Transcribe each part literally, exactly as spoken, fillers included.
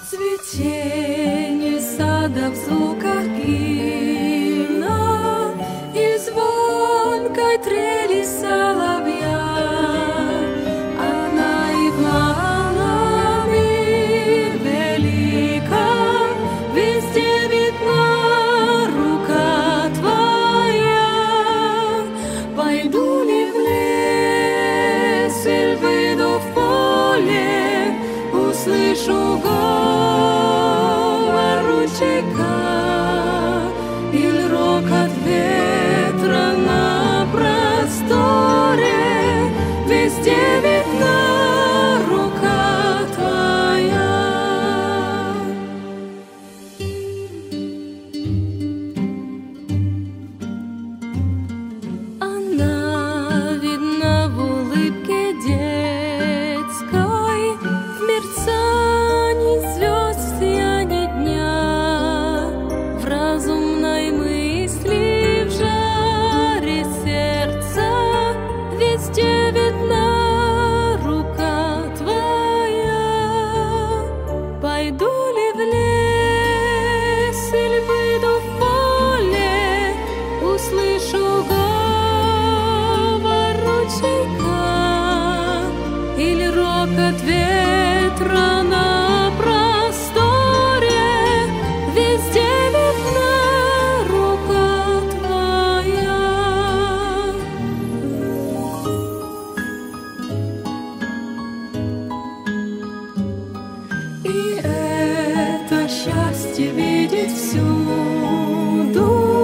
цветение сада в звуках гимна и звонкой трели соловья. Она и планами велика, везде видна рука Твоя. Пойду ли в лес, или выйду в поле, услышу говор ручейка или рокот ветра на просторе, везде видна рука Твоя. Она видна в улыбке детской, в мерцании звезд, в сиянии дня, в разумной мысли, в жаре сердца, везде видна рука Твоя. Пойду ли в лес, или выйду в поле, услышу говор ручейка или рокот ветра на просторе, везде видна рука Твоя. И это счастье видеть всюду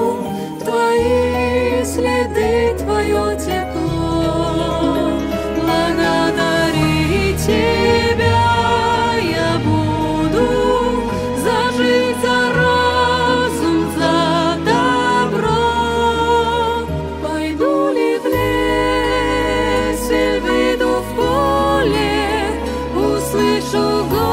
Твои следы, Твое тепло. Благодарить Тебя я буду, зажить за разум, за добро. Пойду ли в лес, или выйду в поле, услышу голос